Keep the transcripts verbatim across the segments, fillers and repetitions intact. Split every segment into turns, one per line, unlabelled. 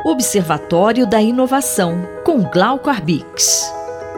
Observatório da Inovação, com Glauco Arbix.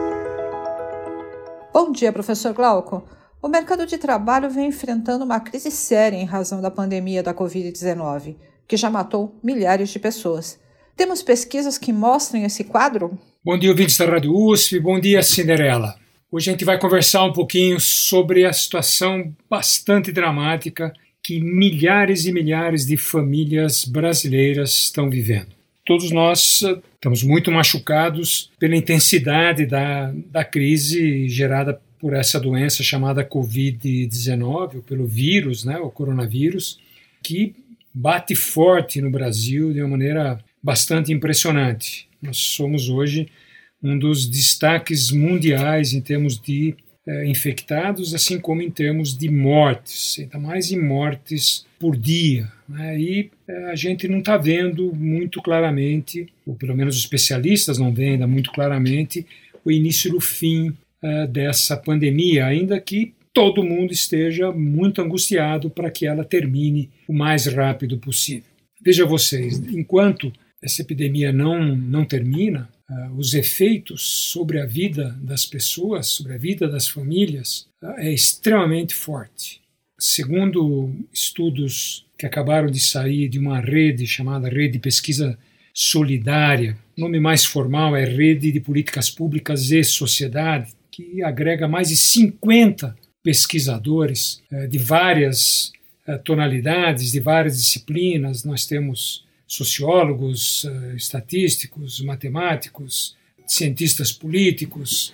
Bom dia, professor Glauco. O mercado de trabalho vem enfrentando uma crise séria em razão da pandemia da covid dezenove, que já matou milhares de pessoas. Temos pesquisas que mostram esse quadro?
Bom dia, ouvintes da Rádio U S P. Bom dia, Cinderela. Hoje a gente vai conversar um pouquinho sobre a situação bastante dramática que milhares e milhares de famílias brasileiras estão vivendo. Todos nós estamos muito machucados pela intensidade da, da crise gerada por essa doença chamada covid dezenove, ou pelo vírus, né, o coronavírus, que bate forte no Brasil de uma maneira bastante impressionante. Nós somos hoje um dos destaques mundiais em termos de eh, infectados, assim como em termos de mortes, ainda mais em mortes por dia. Né? E eh, a gente não está vendo muito claramente, ou pelo menos os especialistas não veem ainda muito claramente, o início do fim eh, dessa pandemia, ainda que todo mundo esteja muito angustiado para que ela termine o mais rápido possível. Veja vocês, enquanto essa epidemia não, não termina, uh, os efeitos sobre a vida das pessoas, sobre a vida das famílias, uh, é extremamente forte. Segundo estudos que acabaram de sair de uma rede chamada Rede de Pesquisa Solidária, o nome mais formal é Rede de Políticas Públicas e Sociedade, que agrega mais de cinquenta pesquisadores uh, de várias uh, tonalidades, de várias disciplinas. Nós temos sociólogos, uh, estatísticos, matemáticos, cientistas políticos,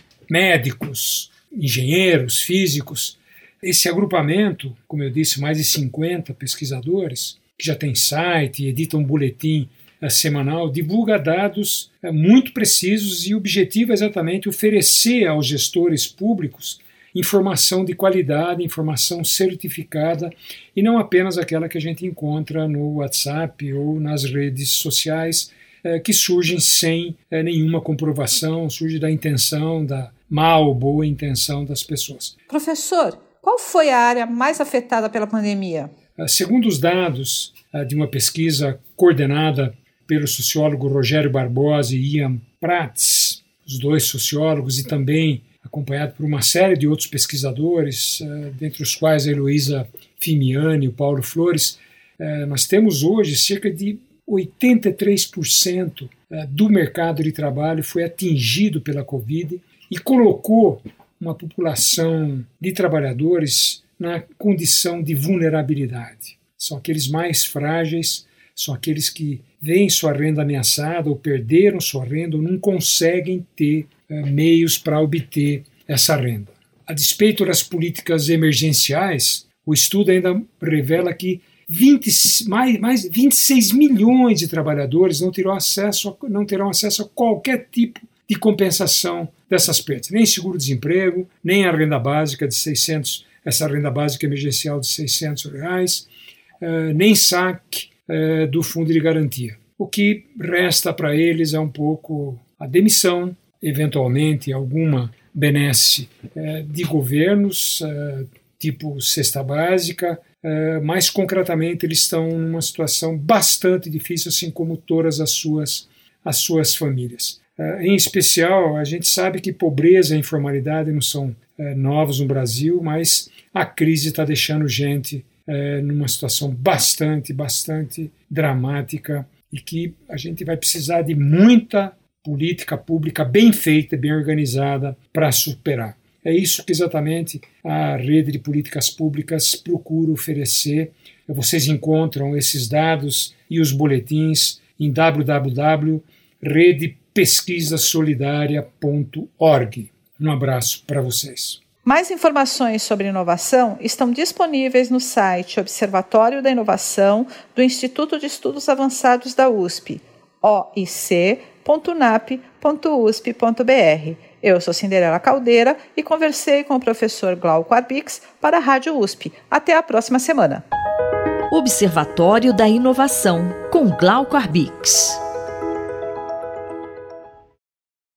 médicos, engenheiros, físicos. Esse agrupamento, como eu disse, mais de cinquenta pesquisadores, que já tem site e edita um boletim uh, semanal, divulga dados uh, muito precisos e o objetivo é exatamente oferecer aos gestores públicos informação de qualidade, informação certificada e não apenas aquela que a gente encontra no WhatsApp ou nas redes sociais eh, que surgem sem eh, nenhuma comprovação, surge da intenção, da mal ou boa intenção das pessoas.
Professor, qual foi a área mais afetada pela pandemia?
Eh, segundo os dados eh, de uma pesquisa coordenada pelo sociólogo Rogério Barbosa e Ian Prats, os dois sociólogos e também acompanhado por uma série de outros pesquisadores, uh, dentre os quais a Heloísa Fimiani e o Paulo Flores, uh, nós temos hoje cerca de oitenta e três por cento uh, do mercado de trabalho foi atingido pela Covid e colocou uma população de trabalhadores na condição de vulnerabilidade. São aqueles mais frágeis, são aqueles que veem sua renda ameaçada ou perderam sua renda ou não conseguem ter meios para obter essa renda. A despeito das políticas emergenciais, o estudo ainda revela que vinte, mais, mais vinte e seis milhões de trabalhadores não terão, acesso a, não terão acesso a qualquer tipo de compensação dessas perdas, nem seguro-desemprego, nem a renda básica de seiscentos, essa renda básica emergencial de seiscentos reais, uh, nem saque uh, do fundo de garantia. O que resta para eles é um pouco a demissão, eventualmente alguma benesse eh, de governos, eh, tipo cesta básica, eh, mas concretamente eles estão numa situação bastante difícil, assim como todas as suas, as suas famílias. Eh, em especial, a gente sabe que pobreza e informalidade não são eh, novos no Brasil, mas a crise está deixando gente eh, numa situação bastante, bastante dramática e que a gente vai precisar de muita política pública bem feita, bem organizada para superar. É isso que exatamente a Rede de Políticas Públicas procura oferecer. Vocês encontram esses dados e os boletins em w w w ponto rede pesquisa solidária ponto org. Um abraço para vocês.
Mais informações sobre inovação estão disponíveis no site Observatório da Inovação do Instituto de Estudos Avançados da U S P, o i c ponto nap ponto u s p ponto b r. Eu sou Cinderela Caldeira e conversei com o professor Glauco Arbix para a Rádio U S P. Até a próxima semana.
Observatório da Inovação, com Glauco Arbix.